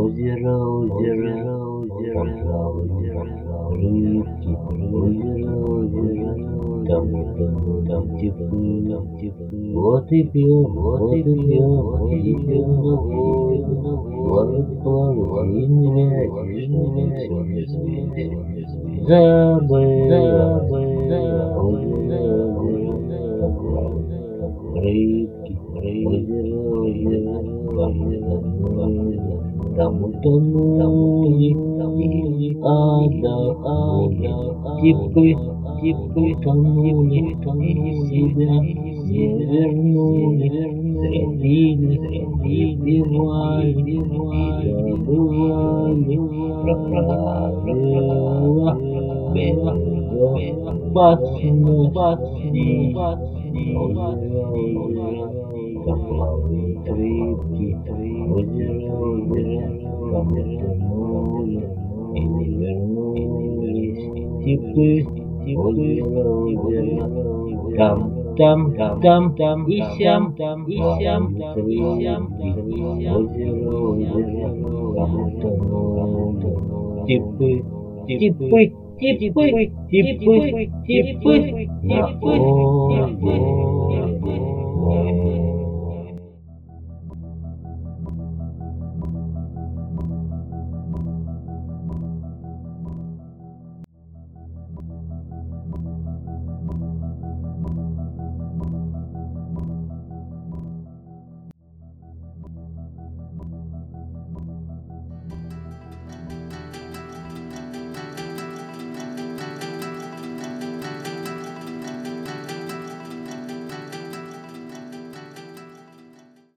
озеро, там плавают рыбки, озеро, там тепло, вот и пьем, идем на воду, плавает, сильная, все на свете, забыла, озеро, там плавают рыбки, озеро, там утонули, отдохнули, типы утонули, себя не вернули, зря пили, пивали, забывали про правила, озеро, там плавают рыбки, озеро, там утонули и не вернулись типы, озеро, там и сям, плавают рыбки, озеро, там утонули типы, на поле.